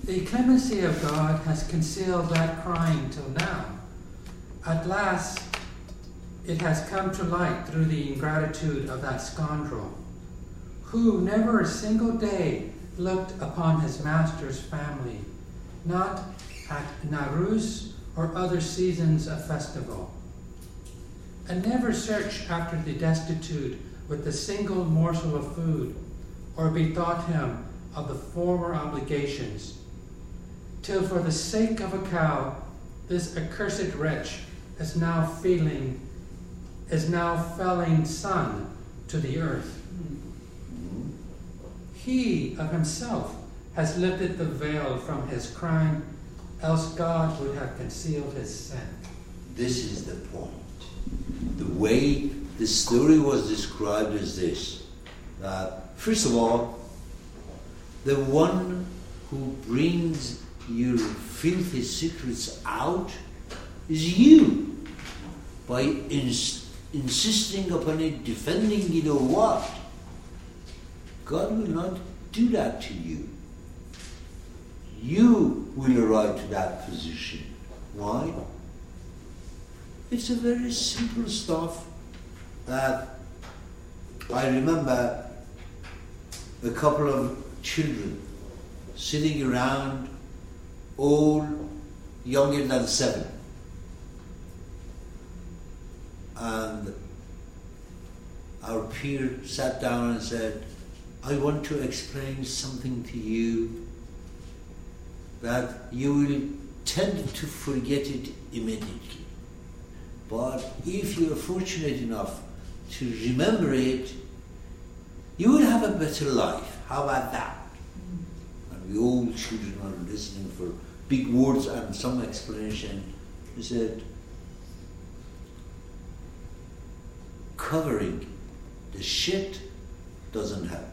The clemency of God has concealed that crying till now. At last, it has come to light through the ingratitude of that scoundrel, who never a single day looked upon his master's family, not at Nowruz or other seasons of festival, and never searched after the destitute with a single morsel of food, or bethought him of the former obligations, till for the sake of a cow, this accursed wretch is now felling sun to the earth. He of himself has lifted the veil from his crime, else God would have concealed his sin. This is the point. The way the story was described is this, that first of all, the one who brings your filthy secrets out is you, by insisting upon it, defending it or what. God will not do that to you. You will arrive to that position. Why? It's a very simple stuff that I remember a couple of children sitting around, all younger than 7. And our peer sat down and said, I want to explain something to you that you will tend to forget it immediately. But if you are fortunate enough to remember it, you will have a better life. How about that? And we all children are listening for big words and some explanation. He said, covering the shit doesn't help.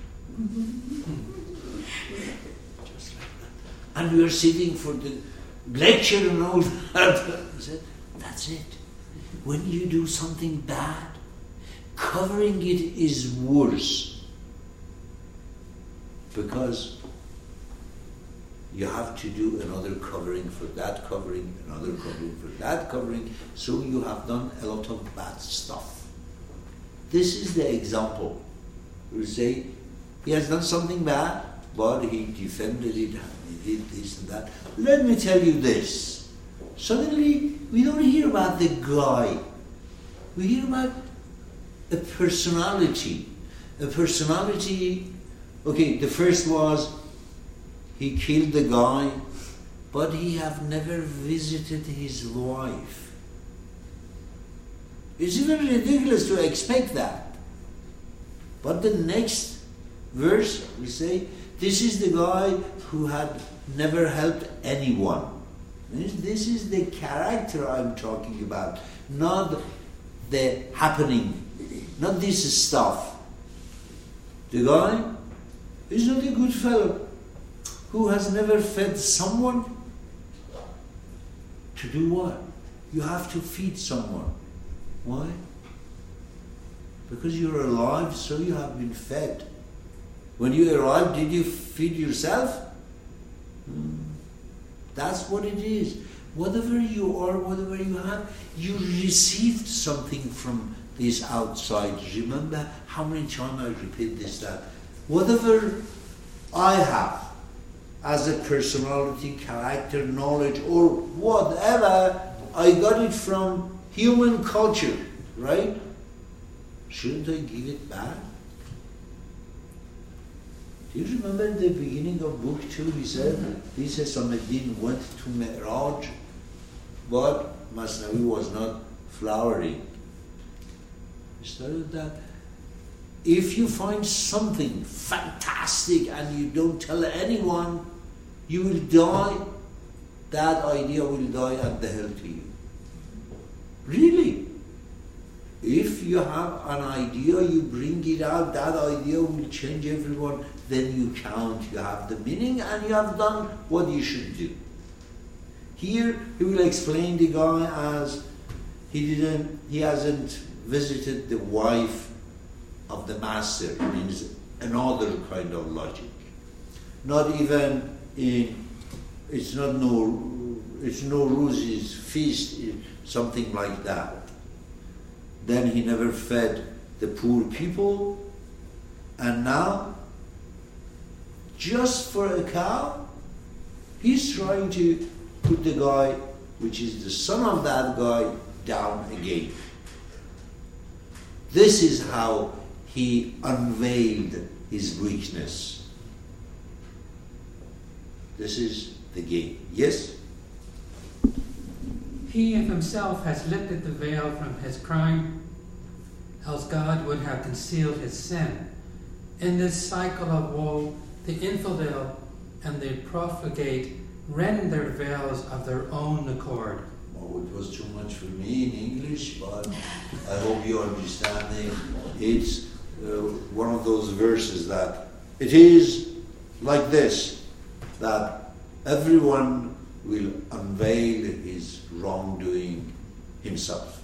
Just like that. And we are sitting for the lecture and all that. I said, that's it. When you do something bad, covering it is worse. Because you have to do another covering for that covering, another covering for that covering, so you have done a lot of bad stuff. This is the example. We say, he has done something bad, but he defended it, and he did this and that. Let me tell you this. Suddenly, we don't hear about the guy. We hear about a personality. A personality, okay, the first was, he killed the guy, but he have never visited his wife. It's even ridiculous to expect that. But the next verse, we say, this is the guy who had never helped anyone. This is the character I'm talking about, not the happening, not this stuff. The guy is not a good fellow who has never fed someone. To do what? You have to feed someone. Why? Because you're alive, so you have been fed. When you arrived, did you feed yourself? That's what it is. Whatever you are, whatever you have, you received something from this outside. Remember how many times I repeat this, that whatever I have as a personality, character, knowledge, or whatever, I got it from human culture, right? Shouldn't I give it back? Do you remember in the beginning of book 2, he said, Isa Sameddin went to Mi'raj, but Masnavi was not flowering. He started that. If you find something fantastic and you don't tell anyone, you will die. That idea will die at the hell to you. Really? If you have an idea, you bring it out, that idea will change everyone, then you count, you have the meaning, and you have done what you should do. Here, he will explain the guy as he hasn't visited the wife of the master, means another kind of logic. Not even it's no Rose's feast, something like that. Then he never fed the poor people, and now, just for a cow, he's trying to put the guy, which is the son of that guy, down again. This is how he unveiled his weakness. This is the game. Yes? He of himself has lifted the veil from his crime, else God would have concealed his sin. In this cycle of woe, the infidel and the profligate rend their veils of their own accord. Oh, it was too much for me in English, but I hope you understand it. It's one of those verses that it is like this, that everyone will unveil his wrongdoing himself.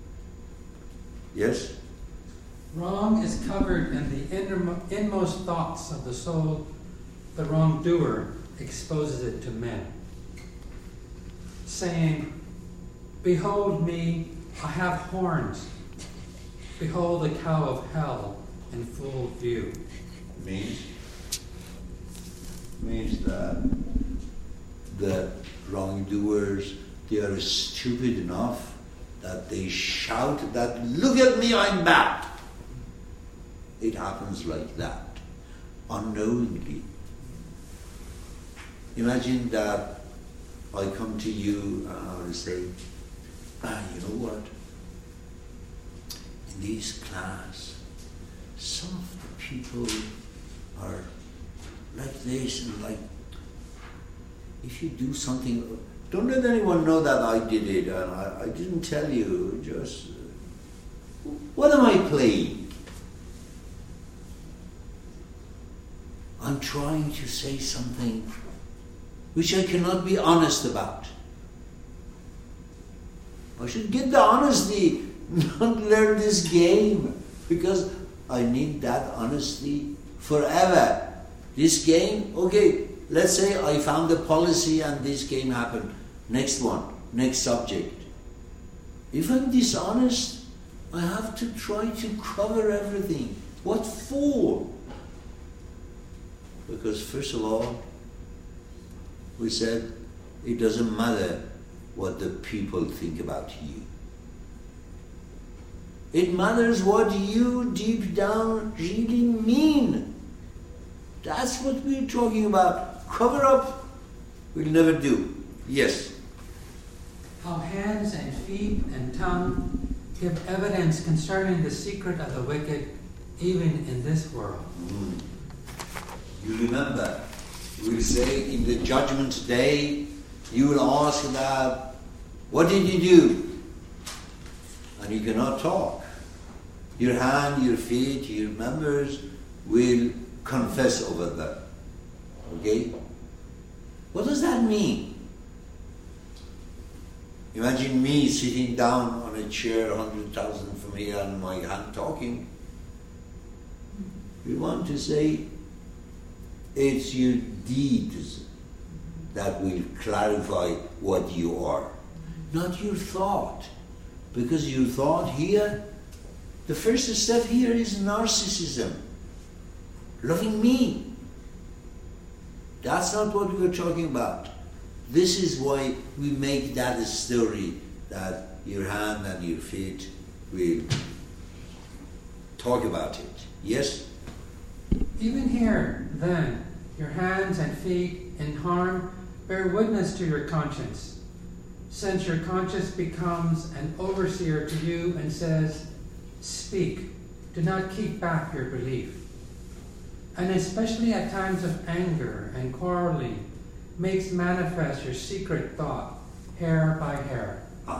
Yes? Wrong is covered in the inmost thoughts of the soul. The wrongdoer exposes it to men, saying, "Behold me, I have horns. Behold the cow of hell in full view." Means that the wrongdoers, they are stupid enough that they shout that, "Look at me, I'm bad." It happens like that, unknowingly. Imagine that I come to you and I will say, you know what? In this class, some of the people are like this and like, if you do something, don't let anyone know that I did it and I didn't tell you, just, what am I playing? I'm trying to say something which I cannot be honest about. I should get the honesty, not learn this game, because I need that honesty forever. This game, okay, let's say I found a policy and this game happened. Next one, next subject. If I'm dishonest, I have to try to cover everything. What for? Because first of all, we said it doesn't matter what the people think about you. It matters what you deep down really mean. That's what we're talking about. Cover up, we'll never do. Yes? How hands and feet and tongue give evidence concerning the secret of the wicked, even in this world. You remember, we'll say in the judgment day, you will ask that, what did you do? And you cannot talk. Your hand, your feet, your members will confess over them. Okay? What does that mean? Imagine me sitting down on a chair 100,000 from here and my hand talking. We want to say, it's your deeds that will clarify what you are, not your thought. Because your thought here, the first step here is narcissism, loving me. That's not what we are talking about. This is why we make that a story, that your hand and your feet will talk about it. Yes? Even here, then, your hands and feet in harm bear witness to your conscience, since your conscience becomes an overseer to you and says, "Speak, do not keep back your belief." And especially at times of anger and quarreling, makes manifest your secret thought, hair by hair.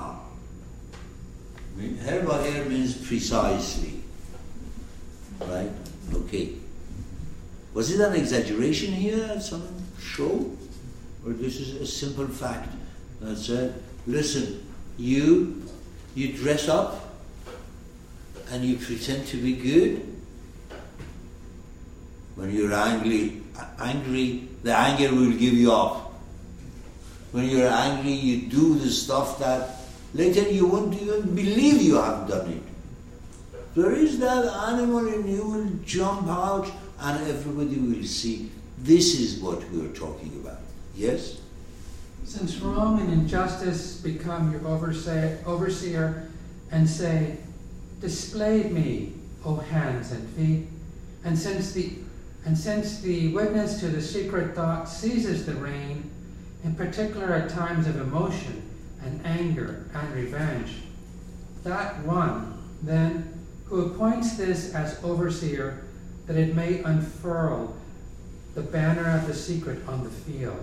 Hair by hair means precisely. Right? Okay. Was it an exaggeration here at some show? Or this is a simple fact that said, listen, you dress up and you pretend to be good. When you're angry the anger will give you up. When you're angry, you do the stuff that later you won't even believe you have done it. There is that animal in you will jump out and everybody will see. This is what we're talking about. Yes? Since wrong and injustice become your overseer and say, display me, O hands and feet, and since the witness to the secret thought seizes the rein, in particular at times of emotion and anger and revenge, that one, then, who appoints this as overseer, that it may unfurl the banner of the secret on the field.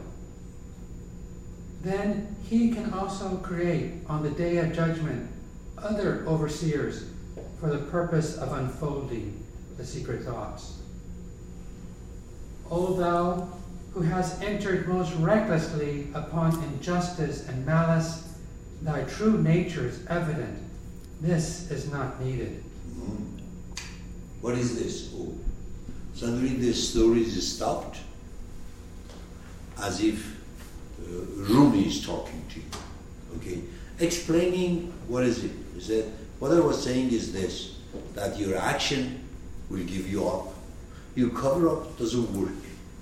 Then he can also create on the day of judgment other overseers for the purpose of unfolding the secret thoughts. O thou who hast entered most recklessly upon injustice and malice, thy true nature is evident. This is not needed. What is this? Oh, suddenly the story is stopped, as if Rumi is talking to you. Okay, explaining what is it? Is that what I was saying is this: that your action will give you up. Your cover-up doesn't work.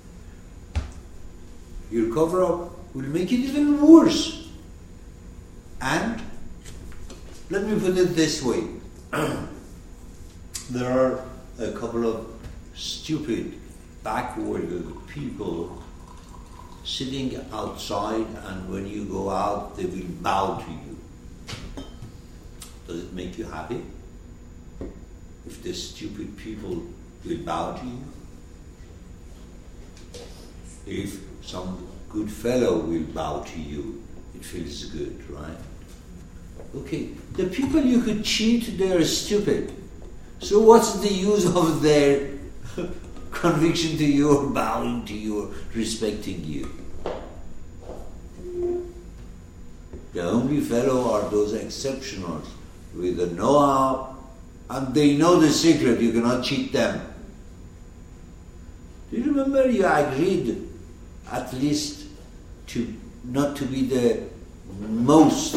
Your cover-up will make it even worse. And let me put it this way. There are a couple of stupid, backward people sitting outside, and when you go out, they will bow to you. Does it make you happy if the stupid people will bow to you? If some good fellow will bow to you, it feels good, right? Okay, the people you could cheat, they are stupid. So what's the use of their conviction to you, or bowing to you, or respecting you? The only fellow are those exceptionals with the know-how, and they know the secret. You cannot cheat them. Do you remember you agreed at least to not to be the most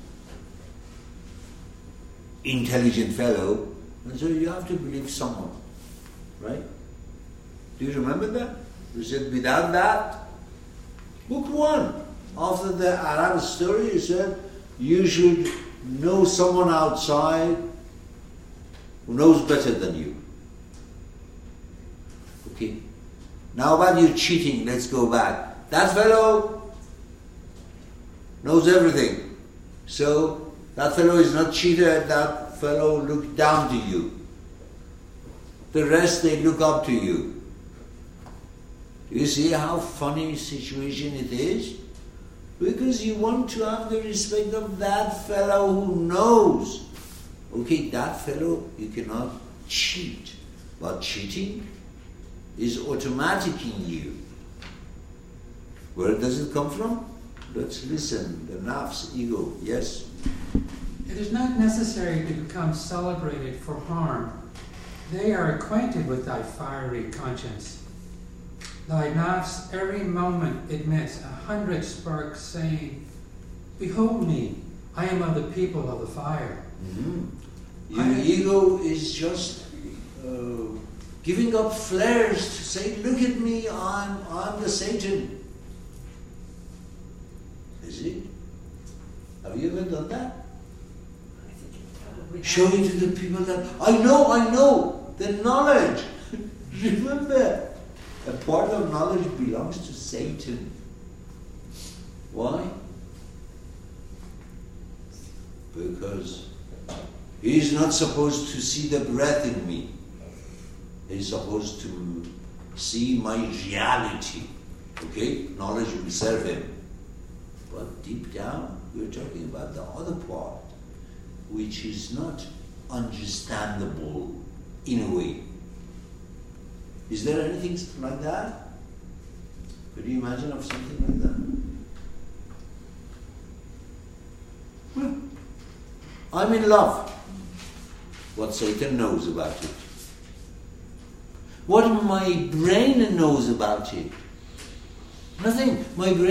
intelligent fellow, and so you have to believe someone, right? Do you remember that? You said without that, book 1, after the Arab story, you said you should know someone outside who knows better than you. Okay. Now about you cheating, let's go back. That fellow knows everything. So that fellow is not cheated, that fellow look down to you. The rest, they look up to you. Do you see how funny situation it is? Because you want to have the respect of that fellow who knows. Okay, that fellow you cannot cheat. But cheating is automatic in you. Where does it come from? Let's listen. The nafs, ego, yes? It is not necessary to become celebrated for harm. They are acquainted with thy fiery conscience. Thy nafs every moment emits 100 sparks, saying, behold me, I am of the people of the fire. Mm-hmm. Your ego is just giving up flares to say, look at me, I'm the Satan. Is it? Have you ever done that? Showing to the people that, I know, the knowledge. Remember, a part of knowledge belongs to Satan. Why? Because he is not supposed to see the breath in me. He is supposed to see my reality. Okay? Knowledge will serve him. But deep down, we're talking about the other part, which is not understandable in a way. Is there anything like that? Could you imagine of something like that? Well, I'm in love. What Satan knows about it. What my brain knows about it. Nothing. My brain